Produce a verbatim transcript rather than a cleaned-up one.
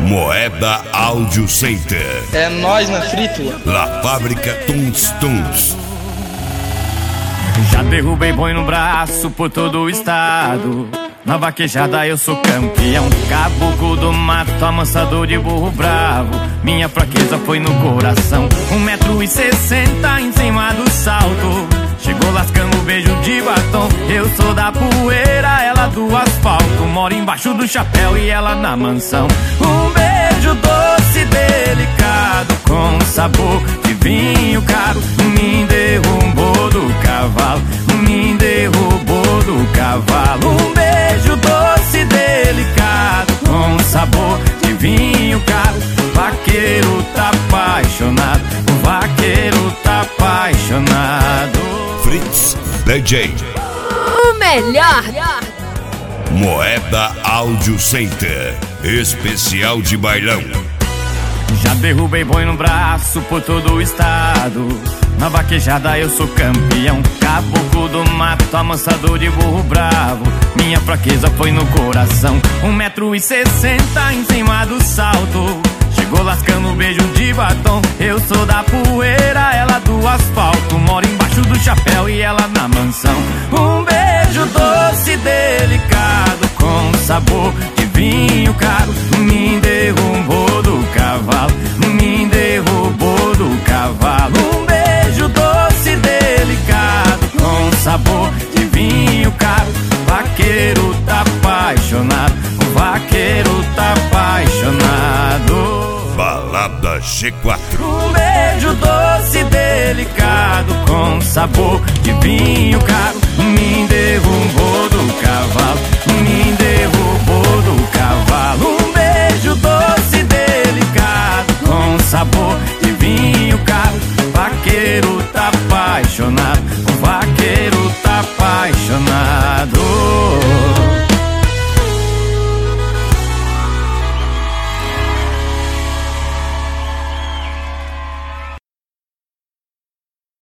Moeda Audio Center. É nós na frítula. La Fábrica Tuns Tuns. Já derrubei boi no braço por todo o estado. Na vaquejada eu sou campeão. Caboclo do mato, amansador de burro bravo. Minha fraqueza foi no coração. Um metro e sessenta em cima do salto. Chegou lascando beijo de batom. Eu sou da poeira, ela do asfalto. Moro embaixo do chapéu e ela na mansão. Um beijo doce, delicado, com sabor de vinho caro. Me derrubou do cavalo, me derrubou do cavalo. Um beijo doce, delicado, com sabor de vinho caro. Vaqueiro tá apaixonado, o vaqueiro tá apaixonado. Fritz D J, o melhor. Moeda Audio Center, especial de bailão. Já derrubei boi no braço por todo o estado. Na vaquejada eu sou campeão. Caboclo do mato, amansador de burro bravo. Minha fraqueza foi no coração. Um metro e sessenta em cima do salto. Chegou lascando beijo de batom. Eu sou da poeira, ela do asfalto. Moro embaixo do chapéu e ela na mansão. Um beijo doce, delicado, com sabor de vinho caro. Me derrubou do cavalo, me derrubou do cavalo. Um beijo doce, delicado, com sabor de vinho caro. Vaqueiro tá apaixonado, o vaqueiro tá apaixonado. Balada G quatro. Um beijo doce, delicado, com sabor de vinho caro. Me derrubou do cavalo, me derrubou do cavalo. Um beijo doce, delicado, com sabor de vinho caro. Vaqueiro tá apaixonado, o vaqueiro tá apaixonado.